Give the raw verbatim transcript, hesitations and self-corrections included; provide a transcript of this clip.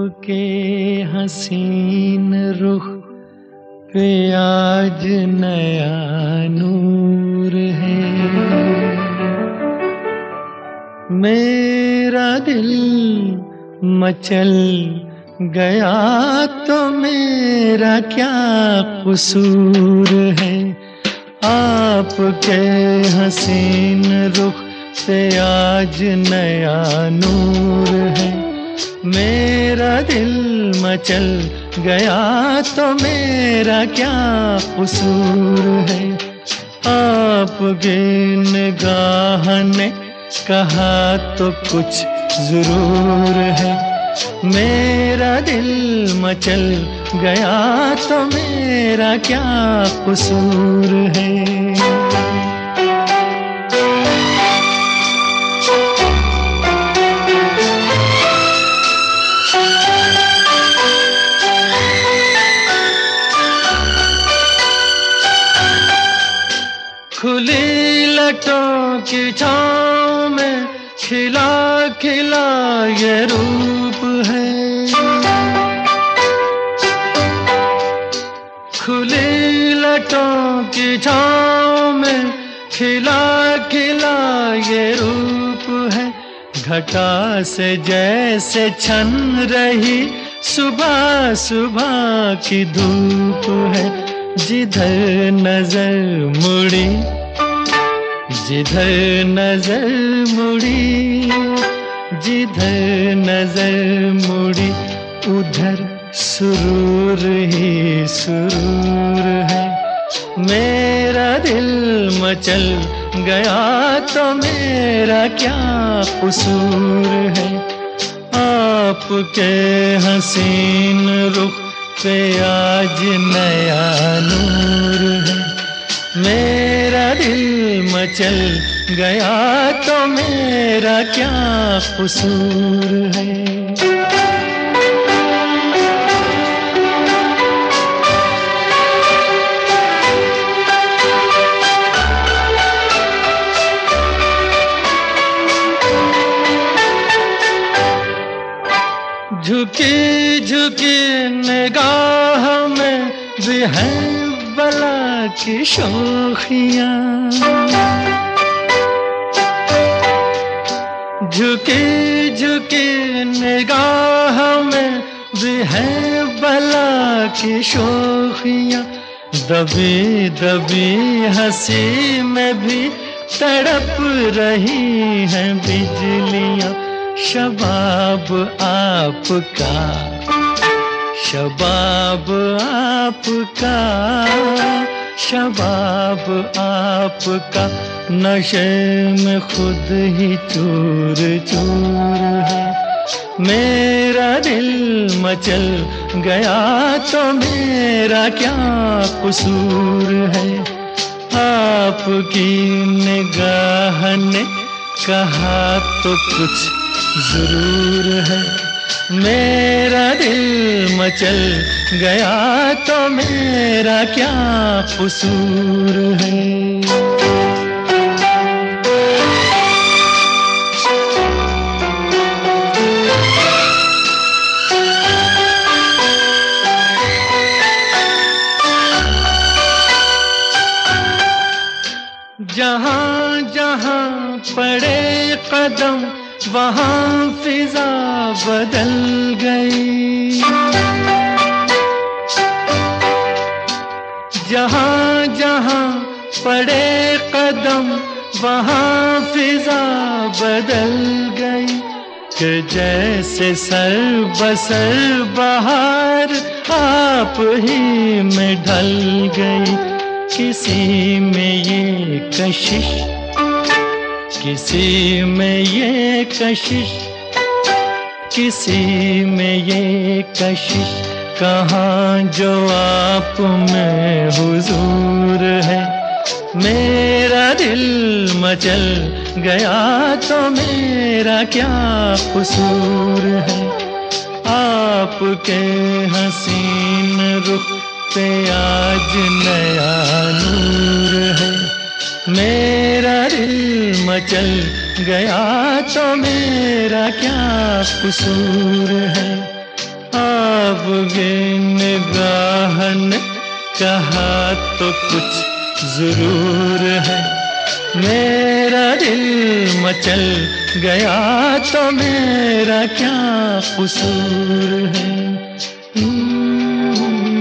आपके हसीन रुख पे आज नया नूर है। मेरा दिल मचल गया तो मेरा क्या कसूर है। आपके हसीन रुख पे आज नया नूर है। मेरा दिल मचल गया तो मेरा क्या कसूर है। आपकी निगाह ने कहा तो कुछ जरूर है। मेरा दिल मचल गया तो मेरा क्या कसूर है। खुली लटों की छाँव में खिला खिला ये रूप है। खुली लटों की छाँव में खिला खिला ये रूप है। घटा से जैसे छन रही सुबह सुबह की धूप है। जिधर नजर मुड़ी जिधर नजर मुड़ी जिधर नजर मुड़ी उधर सुरूर ही सुरूर है। मेरा दिल मचल गया तो मेरा क्या कसूर है। आपके हसीन रुख पे आज नया नूर है। मेरा दिल मचल गया तो मेरा क्या कसूर है। झुकी झुकी निगाह में भी है बला की शोखियाँ। झुकी झुकी निगाह में भी है बला की शोखियाँ। दबी दबी हंसी में भी तड़प रही हैं बिजलियाँ। शबाब आपका शबाब आपका शबाब आपका नशे में खुद ही चूर चूर है। मेरा दिल मचल गया तो मेरा क्या कसूर है। आपकी निगाह ने कहा तो कुछ जरूर है। मेरा दिल मचल गया तो मेरा क्या कसूर है। जहाँ जहाँ पड़े कदम वहाँ फिजा बदल गई। जहाँ जहाँ पड़े कदम वहाँ फिजा बदल गई। कि जैसे सर बसर बहार आप ही में ढल गई। किसी में ये कशिश किसी में ये कशिश किसी में ये कशिश कहाँ जो आप में हुजूर है। मेरा दिल मचल गया तो मेरा क्या कसूर है। आपके हसीन रुख पे आज नया नूर है। मेरा दिल मचल गया तो मेरा क्या कसूर है। आपकी निगाह ने कहा तो कुछ जरूर है। मेरा दिल मचल गया तो मेरा क्या कसूर है।